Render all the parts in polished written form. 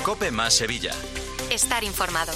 COPE más Sevilla. Estar informado.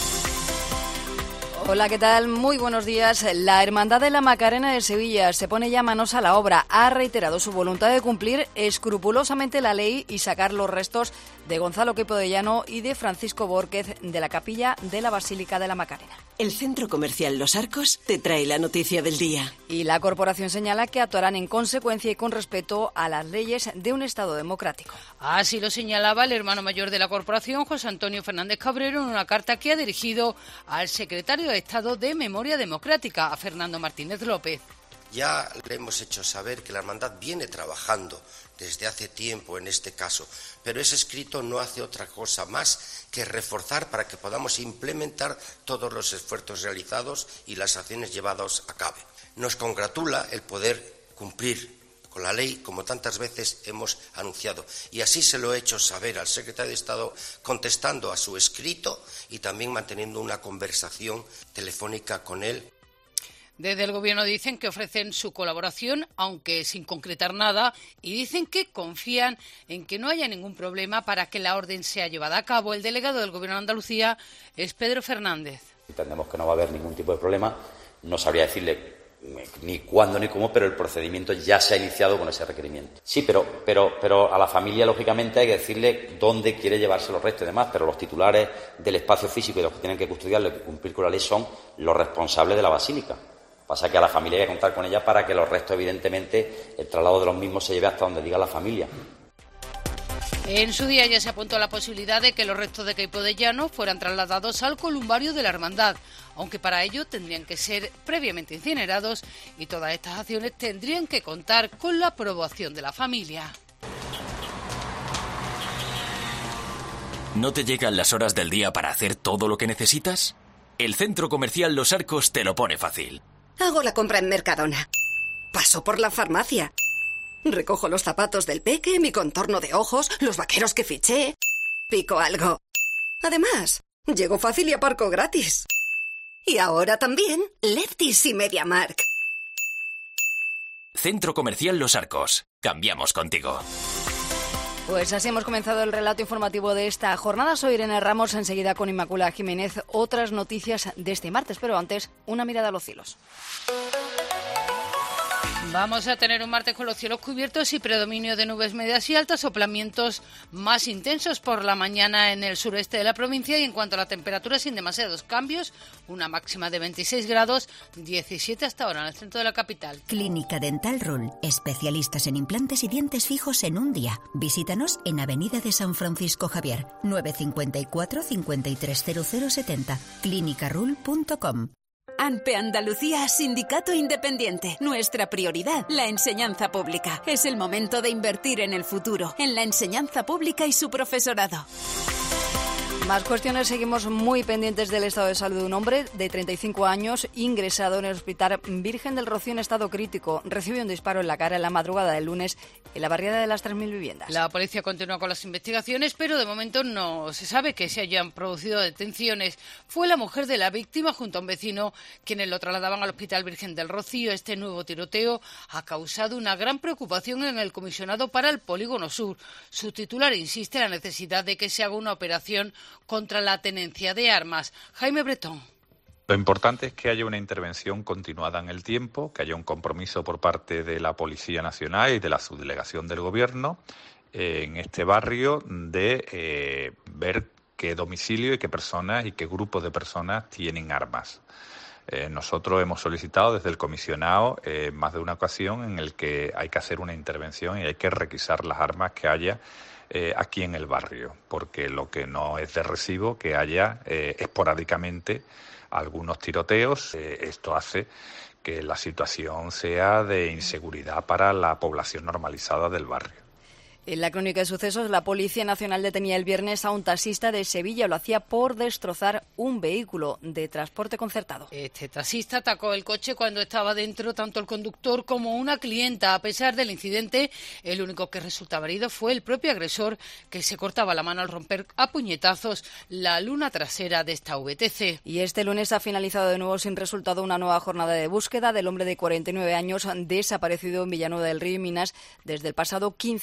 Hola, ¿qué tal? Muy buenos días. La Hermandad de la Macarena de Sevilla se pone ya manos a la obra. Ha reiterado su voluntad de cumplir escrupulosamente la ley y sacar los restos de Gonzalo Queipo de Llano y de Francisco Bórquez de la capilla de la Basílica de la Macarena. El Centro Comercial Los Arcos te trae la noticia del día. Y la corporación señala que actuarán en consecuencia y con respeto a las leyes de un Estado democrático. Así lo señalaba el hermano mayor de la corporación, José Antonio Fernández Cabrero, en una carta que ha dirigido al secretario de Estado de Memoria Democrática, a Fernando Martínez López. Ya le hemos hecho saber que la hermandad viene trabajando desde hace tiempo en este caso, pero ese escrito no hace otra cosa más que reforzar para que podamos implementar todos los esfuerzos realizados y las acciones llevadas a cabo. Nos congratula el poder cumplir con la ley, como tantas veces hemos anunciado, y así se lo he hecho saber al secretario de Estado, contestando a su escrito y también manteniendo una conversación telefónica con él. Desde el Gobierno dicen que ofrecen su colaboración, aunque sin concretar nada, y dicen que confían en que no haya ningún problema para que la orden sea llevada a cabo. El delegado del Gobierno de Andalucía es Pedro Fernández. Entendemos que no va a haber ningún tipo de problema. No sabría decirle ni cuándo ni cómo, pero el procedimiento ya se ha iniciado con ese requerimiento. Sí, pero a la familia, lógicamente, hay que decirle dónde quiere llevarse los restos y demás, pero los titulares del espacio físico y los que tienen que custodiarlo y cumplir con la ley son los responsables de la basílica. Pasa que a la familia hay que contar con ella para que los restos, evidentemente, el traslado de los mismos se lleve hasta donde diga la familia. En su día ya se apuntó a la posibilidad de que los restos de Queipo de Llano fueran trasladados al columbario de la hermandad, aunque para ello tendrían que ser previamente incinerados y todas estas acciones tendrían que contar con la aprobación de la familia. ¿No te llegan las horas del día para hacer todo lo que necesitas? El Centro Comercial Los Arcos te lo pone fácil. Hago la compra en Mercadona. Paso por la farmacia. Recojo los zapatos del peque, mi contorno de ojos, los vaqueros que fiché. Pico algo. Además, llego fácil y aparco gratis. Y ahora también Lefties y MediaMarkt. Centro Comercial Los Arcos. Cambiamos contigo. Pues así hemos comenzado el relato informativo de esta jornada. Soy Irene Ramos, enseguida con Inmaculada Jiménez. Otras noticias de este martes, pero antes, una mirada a los cielos. Vamos a tener un martes con los cielos cubiertos y predominio de nubes medias y altas, soplamientos más intensos por la mañana en el sureste de la provincia, y en cuanto a la temperatura, sin demasiados cambios, una máxima de 26 grados, 17 hasta ahora en el centro de la capital. Clínica Dental Rul, especialistas en implantes y dientes fijos en un día. Visítanos en Avenida de San Francisco Javier, 954 530070, clinicarul.com. ANPE Andalucía, Sindicato Independiente. Nuestra prioridad, la enseñanza pública. Es el momento de invertir en el futuro, en la enseñanza pública y su profesorado. Más cuestiones, seguimos muy pendientes del estado de salud de un hombre de 35 años ingresado en el Hospital Virgen del Rocío en estado crítico. Recibió un disparo en la cara en la madrugada del lunes en la barriada de las 3.000 viviendas. La policía continúa con las investigaciones, pero de momento no se sabe que se hayan producido detenciones. Fue la mujer de la víctima junto a un vecino quienes lo trasladaban al Hospital Virgen del Rocío. Este nuevo tiroteo ha causado una gran preocupación en el comisionado para el Polígono Sur. Su titular insiste en la necesidad de que se haga una operación contra la tenencia de armas. Jaime Bretón. Lo importante es que haya una intervención continuada en el tiempo, que haya un compromiso por parte de la Policía Nacional y de la subdelegación del Gobierno en este barrio de ver qué domicilio y qué personas y qué grupos de personas tienen armas. Nosotros hemos solicitado desde el comisionado más de una ocasión en el que hay que hacer una intervención y hay que requisar las armas que haya aquí en el barrio, porque lo que no es de recibo que haya esporádicamente algunos tiroteos. Esto hace que la situación sea de inseguridad para la población normalizada del barrio. En la crónica de sucesos, la Policía Nacional detenía el viernes a un taxista de Sevilla. Lo hacía por destrozar un vehículo de transporte concertado. Este taxista atacó el coche cuando estaba dentro tanto el conductor como una clienta. A pesar del incidente, el único que resultaba herido fue el propio agresor, que se cortaba la mano al romper a puñetazos la luna trasera de esta VTC. Y este lunes ha finalizado de nuevo sin resultado una nueva jornada de búsqueda del hombre de 49 años desaparecido en Villanueva del Río y Minas desde el pasado 15 de octubre.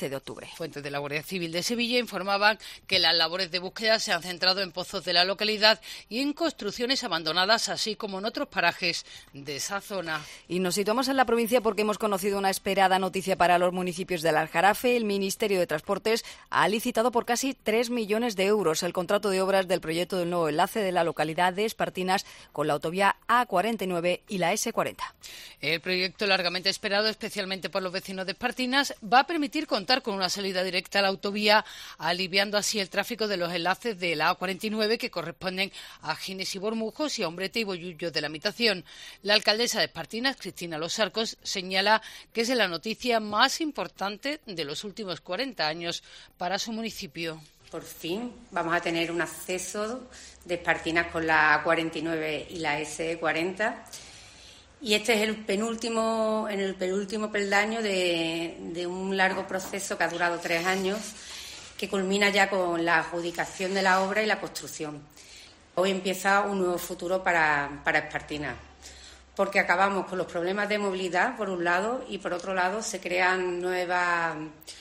Fuentes de la Guardia Civil de Sevilla informaban que las labores de búsqueda se han centrado en pozos de la localidad y en construcciones abandonadas, así como en otros parajes de esa zona. Y nos situamos en la provincia porque hemos conocido una esperada noticia para los municipios del Aljarafe. El Ministerio de Transportes ha licitado por casi 3 millones de euros el contrato de obras del proyecto del nuevo enlace de la localidad de Espartinas con la autovía A49 y la S40. El proyecto, largamente esperado especialmente por los vecinos de Espartinas, va a permitir contar con una salida directa a la autovía, aliviando así el tráfico de los enlaces de la A49 que corresponden a Gines y Bormujos y a Umbrete y Bollullos de la Mitación. La alcaldesa de Espartinas, Cristina Los Arcos, señala que es la noticia más importante de los últimos 40 años para su municipio. Por fin vamos a tener un acceso de Espartinas con la A49 y la S40. Y este es el penúltimo peldaño de un largo proceso que ha durado 3 años, que culmina ya con la adjudicación de la obra y la construcción. Hoy empieza un nuevo futuro para Espartinas, porque acabamos con los problemas de movilidad, por un lado, y por otro lado se crean nuevas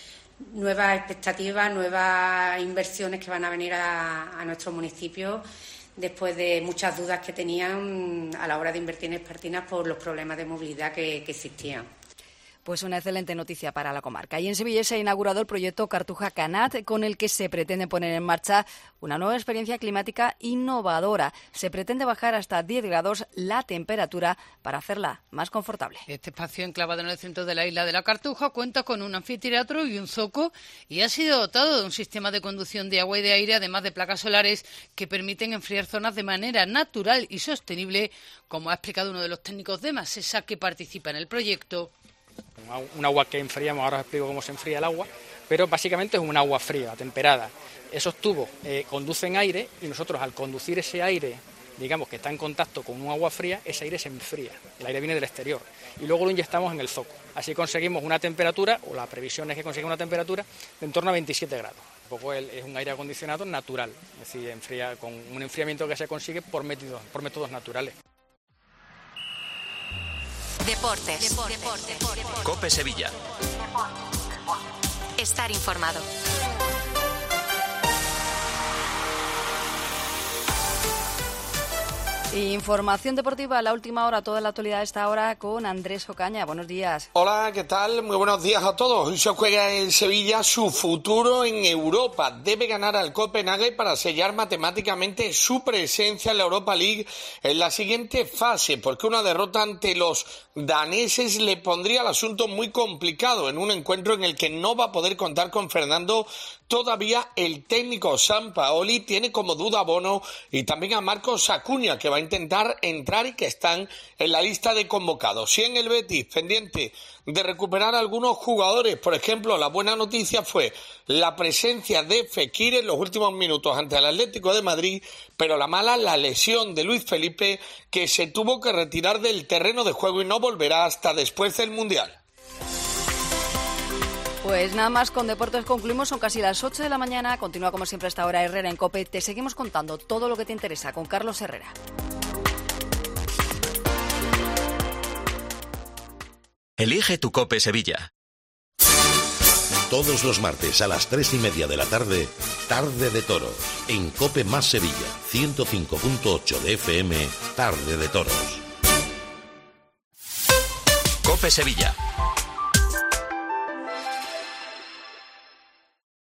expectativas, nuevas inversiones que van a venir a nuestro municipio, después de muchas dudas que tenían a la hora de invertir en Espartinas por los problemas de movilidad que existían. Pues una excelente noticia para la comarca. Y en Sevilla se ha inaugurado el proyecto Cartuja Canat, con el que se pretende poner en marcha una nueva experiencia climática innovadora. Se pretende bajar hasta 10 grados la temperatura para hacerla más confortable. Este espacio, enclavado en el centro de la isla de la Cartuja, cuenta con un anfiteatro y un zoco y ha sido dotado de un sistema de conducción de agua y de aire, además de placas solares que permiten enfriar zonas de manera natural y sostenible, como ha explicado uno de los técnicos de Masesa que participa en el proyecto. Un agua que enfriamos, ahora os explico cómo se enfría el agua, pero básicamente es un agua fría, temperada. Esos tubos conducen aire y nosotros al conducir ese aire, digamos que está en contacto con un agua fría, ese aire se enfría, el aire viene del exterior y luego lo inyectamos en el zoco. Así conseguimos una temperatura, o la previsión es que conseguimos una temperatura de en torno a 27 grados. Un poco es un aire acondicionado natural, es decir, enfría con un enfriamiento que se consigue por métodos naturales. Deportes. COPE Sevilla. Estar informado. Información deportiva a la última hora, toda la actualidad a esta hora con Andrés Ocaña. Buenos días. Hola, ¿qué tal? Muy buenos días a todos. Hoy se juega en Sevilla su futuro en Europa. Debe ganar al Copenhague para sellar matemáticamente su presencia en la Europa League en la siguiente fase, porque una derrota ante los daneses le pondría el asunto muy complicado en un encuentro en el que no va a poder contar con Fernando. Todavía el técnico Sampaoli tiene como duda a Bono y también a Marcos Acuña, que va a intentar entrar y que están en la lista de convocados. Y en el Betis, pendiente de recuperar algunos jugadores. Por ejemplo, la buena noticia fue la presencia de Fekir en los últimos minutos ante el Atlético de Madrid, pero la mala, la lesión de Luis Felipe, que se tuvo que retirar del terreno de juego y no volverá hasta después del Mundial. Pues nada más, con deportes concluimos, son casi las 8 de la mañana. Continúa como siempre hasta ahora Herrera en COPE. Te seguimos contando todo lo que te interesa con Carlos Herrera. Elige tu COPE Sevilla. Todos los martes a las 3:30 de la tarde, Tarde de Toros, en COPE más Sevilla, 105.8 de FM, Tarde de Toros. COPE Sevilla.